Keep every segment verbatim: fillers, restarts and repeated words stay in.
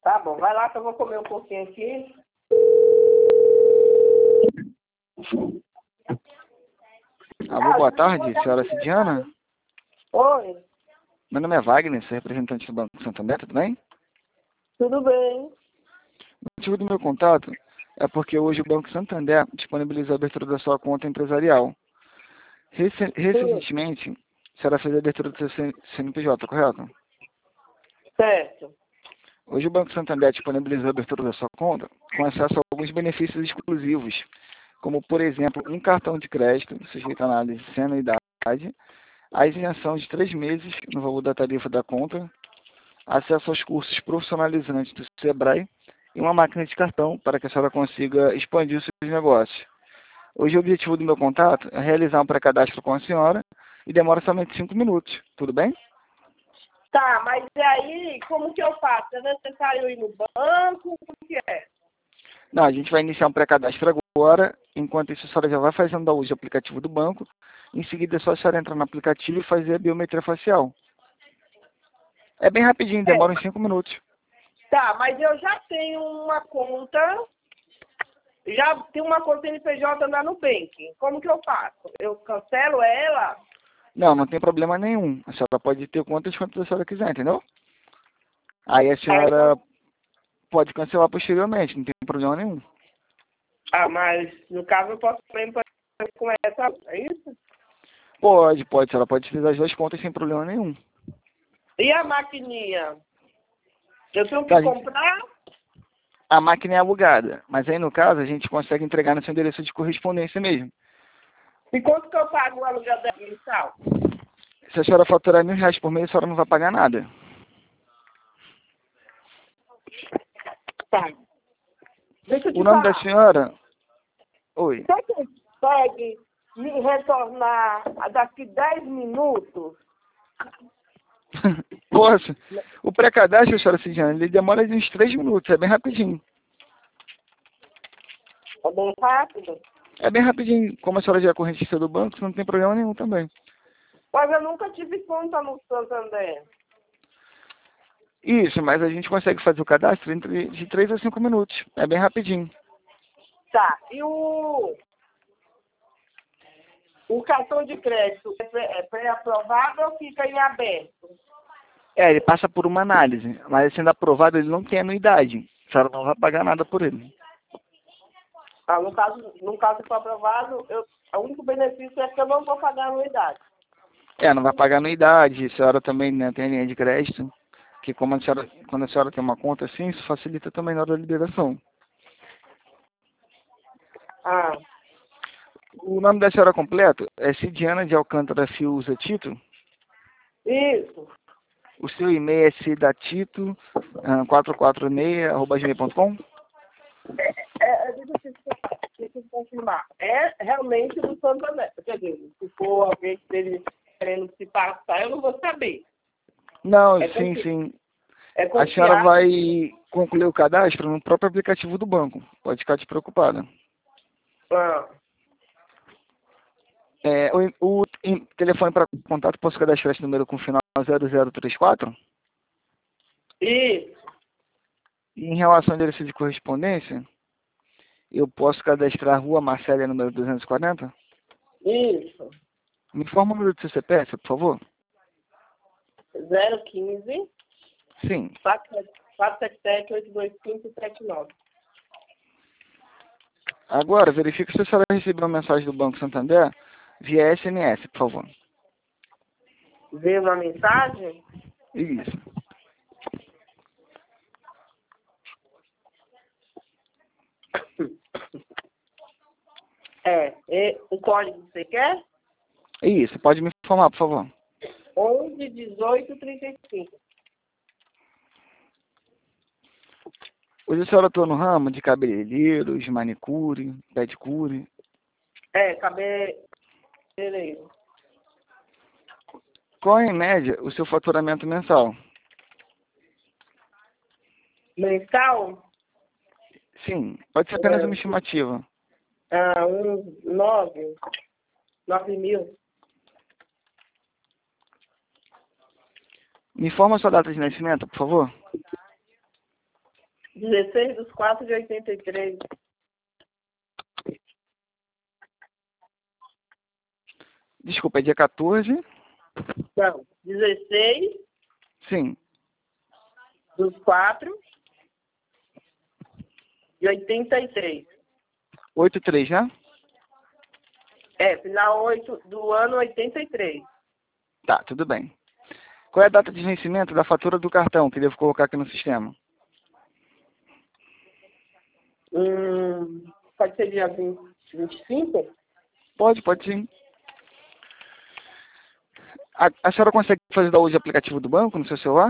Tá bom, vai lá que eu vou comer um pouquinho aqui. Alô, boa tarde, senhora Cidiana. Oi, Meu nome é Wagner, sou representante do Banco Santander, tudo bem? tudo bem? O motivo do meu contato é porque hoje o Banco Santander disponibilizou a abertura da sua conta empresarial. Rece- Recentemente, a senhora fez a abertura do seu C N P J, correto? Certo. Hoje o Banco Santander disponibilizou a abertura da sua conta com acesso a alguns benefícios exclusivos, como, por exemplo, um cartão de crédito, sujeito à análise sem anuidade, a isenção de três meses no valor da tarifa da conta, acesso aos cursos profissionalizantes do Sebrae e uma máquina de cartão para que a senhora consiga expandir os seus negócios. Hoje o objetivo do meu contato é realizar um pré-cadastro com a senhora e demora somente cinco minutos, tudo bem? Tá, mas e aí, como que eu faço? É necessário ir no banco? Como que é? Não, a gente vai iniciar um pré-cadastro agora, enquanto isso a senhora já vai fazendo uso do aplicativo do banco, em seguida é só a senhora entrar no aplicativo e fazer a biometria facial. É bem rapidinho, É, demora uns cinco minutos. tá, mas eu já tenho uma conta, já tenho uma conta N P J na Nubank. Como que eu faço? Eu cancelo ela? Não, não tem problema nenhum. A senhora pode ter quantas quantas a senhora quiser, entendeu? Aí a Aí senhora eu- pode cancelar posteriormente, não tem problema nenhum. Ah, mas no caso eu posso também fazer com essa, é isso? Pode, pode, a senhora pode utilizar as duas contas sem problema nenhum. E a maquininha? Eu tenho Tá, que a, gente- comprar? a máquina é alugada, mas aí no caso a gente consegue entregar no seu endereço de correspondência mesmo. E quanto que eu pago o aluguel da mensal? Se a senhora faturar mil reais por mês, a senhora não vai pagar nada. Tá. Deixa eu O te nome da falar. senhora? Oi. Você consegue me retornar daqui dez minutos? Poxa, o pré-cadastro, senhora Cidiana, ele demora de uns três minutos, é bem rapidinho. É bem rápido. É bem rapidinho, como a senhora já é correntista do banco, não tem problema nenhum também. Mas eu nunca tive conta no Santander. Isso, mas a gente consegue fazer o cadastro entre de três a cinco minutos. É bem rapidinho. Tá. E o, o cartão de crédito é pré- é pré-aprovado ou fica em aberto? É, ele passa por uma análise, mas sendo aprovado ele não tem anuidade. A senhora não vai pagar nada por ele. Ah, no caso, no caso que for aprovado, eu, o único benefício é que eu não vou pagar anuidade. É, não vai pagar anuidade, a senhora também né, tem linha de crédito, que como a senhora, quando a senhora tem uma conta assim, isso facilita também na hora da liberação. Ah, O nome da senhora completo é Cidiana de Alcântara Fiuza Tito. isso. O seu e-mail é cidatito quatrocentos e quarenta e seis arroba gmail ponto com. É, é, deixa, eu te- deixa eu confirmar. É realmente do Santander. Quer dizer, se for alguém dele querendo se passar, eu não vou saber. Não, É, sim, confi sim. é A senhora confiável. vai concluir o cadastro no próprio aplicativo do banco. Pode ficar despreocupada. Ah, É, o, o em- telefone para contato, posso cadastrar esse número com final zero zero três quatro? isso. E em relação ao endereço de correspondência, eu posso cadastrar Rua Marcélia, número duzentos e quarenta? Isso. Me informa o número do seu C P F, por favor. zero um cinco, Sim. quatro sete sete, oito dois cinco, sete nove. Agora, verifique se a senhora recebeu uma mensagem do Banco Santander via S M S, por favor. Veio uma mensagem? Isso. É. E o código que você quer? Isso. Pode me informar, por favor. onze, dezoito, trinta e cinco. Hoje a senhora atua no ramo de cabeleireiros, manicure, pedicure. É, cabeleireiro. Qual é, em média, o seu faturamento mensal? Mensal? Sim. Pode ser apenas uma estimativa. Ah, uns nove, nove mil. Me informa a sua data de nascimento, por favor. dezesseis dos quatro de oitenta e três. Desculpa, é dia quatorze? Não, dezesseis Sim. dos quatro de oitenta e três. oito três, né? É, final oito do ano oitenta e três. Tá, tudo bem. Qual é a data de vencimento da fatura do cartão que devo colocar aqui no sistema? Hum, pode ser dia vinte, vinte e cinco? Pode, pode sim. A, a senhora consegue fazer download de aplicativo do banco no seu celular?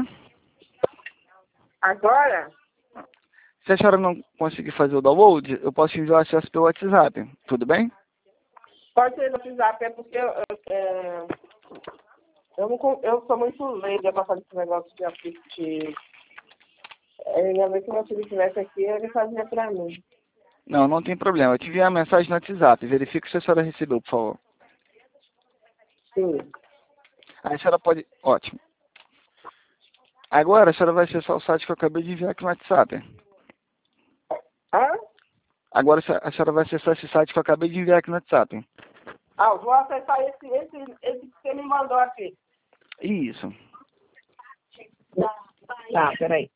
Agora? Se a senhora não conseguir fazer o download, eu posso enviar o acesso pelo WhatsApp. Tudo bem? Pode ser no WhatsApp, é porque eu, eu, é, eu, não, con- eu sou muito leiga para fazer esse negócio de aplicativo. É, ainda bem que meu filho estivesse aqui, ele fazia para mim. Não, não tem problema. Eu te enviei a mensagem no WhatsApp. Verifique se a senhora recebeu, por favor. Sim. Aí a senhora pode... Ótimo. Agora a senhora vai acessar o site que eu acabei de enviar aqui no WhatsApp. Hã? Agora a senhora vai acessar esse site que eu acabei de enviar aqui no WhatsApp. Ah, eu vou acessar esse, esse, esse que você me mandou aqui. Isso. Tá, peraí.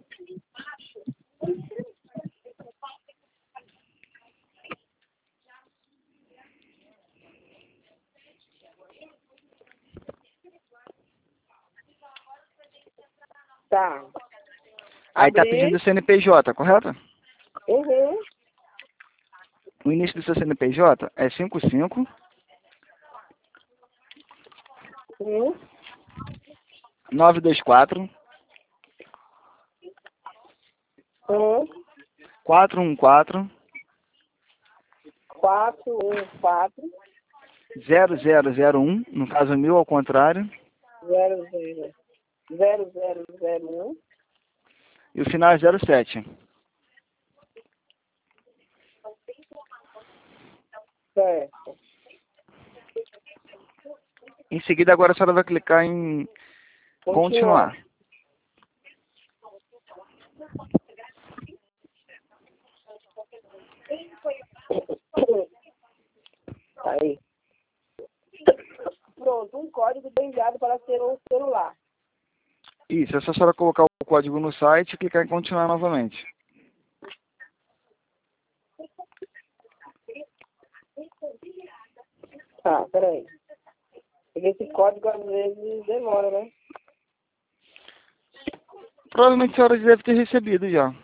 Tá. Aí tá Abri. pedindo o C N P J, correto? Uhum. O início do seu C N P J é cinco cinco Uhum. nove dois quatro Uhum. quatro um quatro Quatro, um, quatro, zero zero zero um, no caso mil ao contrário, zero, zero, zero, zero, zero, um. e o final é zero sete. Certo. Em seguida, agora a senhora vai clicar em Continuar. continuar. Aí. Pronto, um código foi enviado para ser um celular. Isso, é só a senhora colocar o código no site e clicar em continuar novamente. Tá, peraí. Porque esse código às vezes demora, né? Provavelmente a senhora já deve ter recebido já.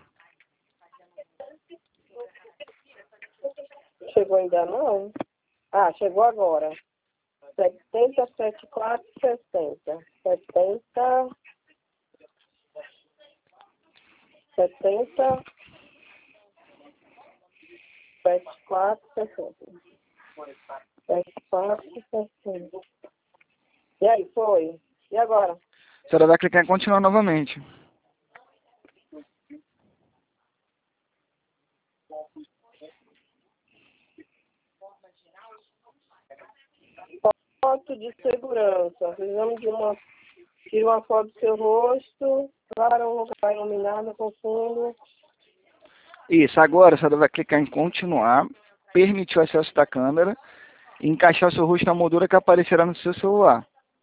Chegou ainda não? Ah, chegou agora. setenta, setenta e quatro, sessenta. setenta, setenta, setenta e quatro, sessenta. setenta e quatro, sessenta. E aí, foi? E agora? A senhora vai clicar em continuar novamente. Foto de segurança. Precisamos de uma... Tira uma foto do seu rosto para um lugar iluminado com fundo. Isso, agora a senhora vai clicar em continuar, permitir o acesso da câmera e encaixar o seu rosto na moldura que aparecerá no seu celular.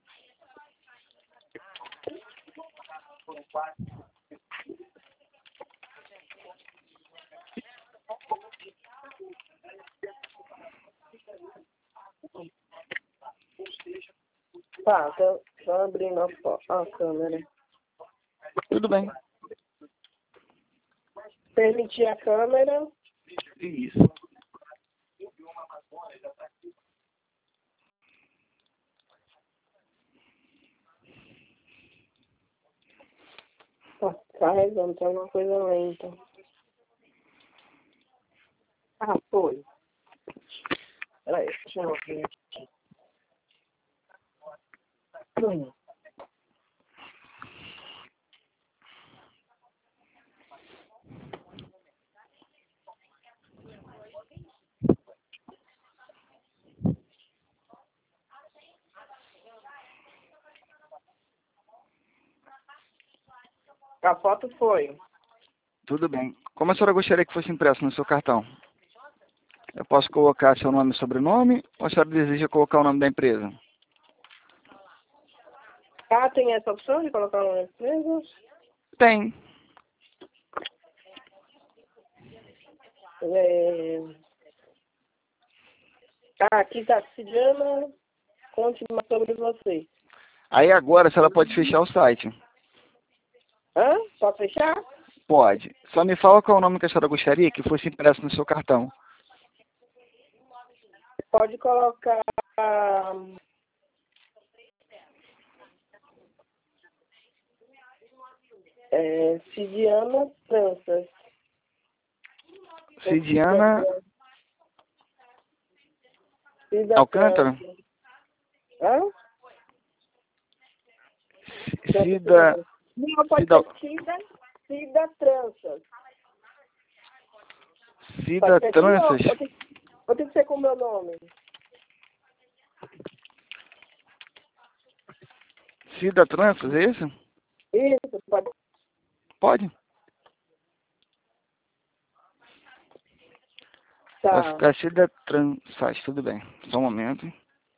Tá, tô, tô abrindo a, fo- a câmera. Tudo bem. Permitir a câmera. Isso. Tá carregando, tá uma coisa lenta. Ah, foi. Peraí, deixa eu ver aqui. Hum. A foto foi. Tudo bem. Como a senhora gostaria que fosse impresso no seu cartão? Eu posso colocar seu nome e sobrenome ou a senhora deseja colocar o nome da empresa? Ah, tem essa opção de colocar uma empresa? Tem. É... Ah, aqui está Cidiana, conte mais sobre você. Aí agora a senhora pode fechar o site. Hã? Pode fechar? Pode. Só me fala qual é o nome que a senhora gostaria que fosse impresso no seu cartão. Pode colocar... É, Cidiana Tranças. Cidiana Cida Alcântara? Hã? Cida... Não, pode Cida... ser Cida, Cida Tranças. Cida Pode ser Tranças? Ou tem, ou tem que ser com o meu nome? Cida Tranças, é isso? Isso, pode. Pode. Vai Tá. ficar Cida Tranças, tudo bem. Só um momento.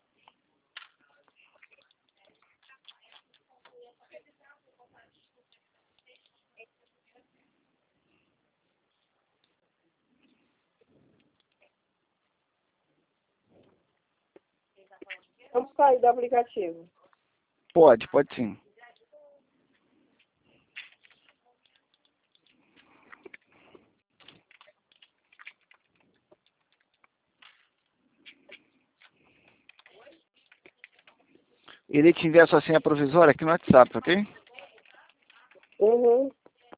Vamos sair do aplicativo. Pode, pode sim. Irei te enviar sua senha provisória aqui no WhatsApp, ok? Uhum.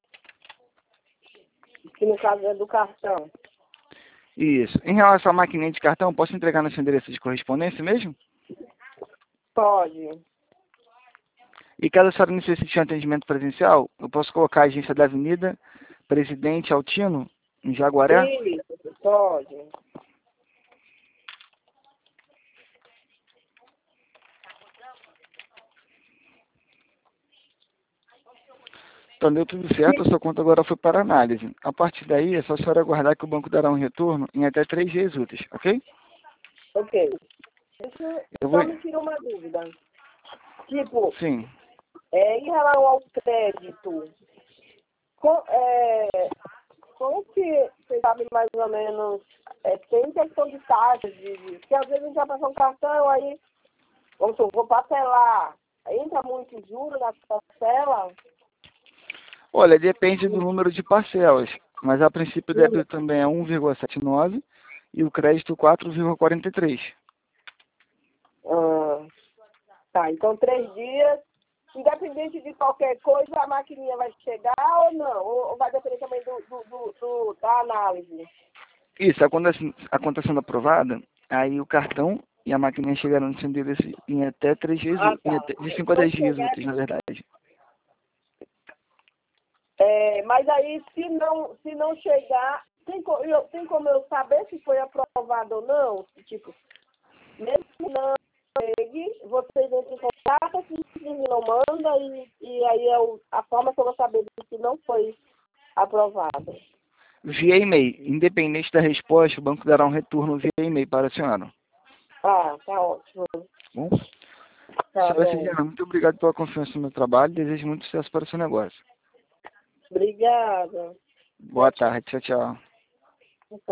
Que no caso é do cartão. Isso. Em relação à maquininha de cartão, posso entregar no seu endereço de correspondência mesmo? Pode. E caso a senhora necessite de um atendimento presencial, eu posso colocar a agência da Avenida Presidente Altino, em Jaguaré? Isso, pode. Então deu tudo certo, a sua conta agora foi para análise. A partir daí, é só a senhora aguardar que o banco dará um retorno em até três dias úteis, ok? Ok. Deixa Eu vou... só me tirar uma dúvida. Tipo, Sim. é, em relação ao crédito, com, é, como que você sabe mais ou menos, é, tem questão de taxas, de, de, porque às vezes a gente vai passar um cartão, aí, vamos supor, vou parcelar, entra muito juro na parcela? Olha, depende do número de parcelas, mas a princípio o débito também é um vírgula setenta e nove e o crédito quatro vírgula quarenta e três. Ah, tá, então três dias, independente de qualquer coisa, a maquininha vai chegar ou não? Ou, ou vai depender também do, do, do, do- da análise? Isso, acontecendo, acontecendo aprovada, aí o cartão e a maquininha chegarão no seu endereço em até três dias, Ah, ú- em tá. até, de cinco a Quando dez dias chegar, úteis, na verdade. é, mas aí, se não, se não chegar, tem, co- eu, tem como eu saber se foi aprovado ou não? Tipo, mesmo que não chegue, vocês entram em contato, se não manda, e, e aí é o, a forma que eu vou saber se não foi aprovado. Via e-mail, independente da resposta, o banco dará um retorno via e-mail para a senhora. Ah, tá ótimo. Bom? Tá Senhora bom. Cidinha, muito obrigado pela confiança no meu trabalho. Desejo muito sucesso para o seu negócio. Obrigada. Boa tarde. Tchau, tchau.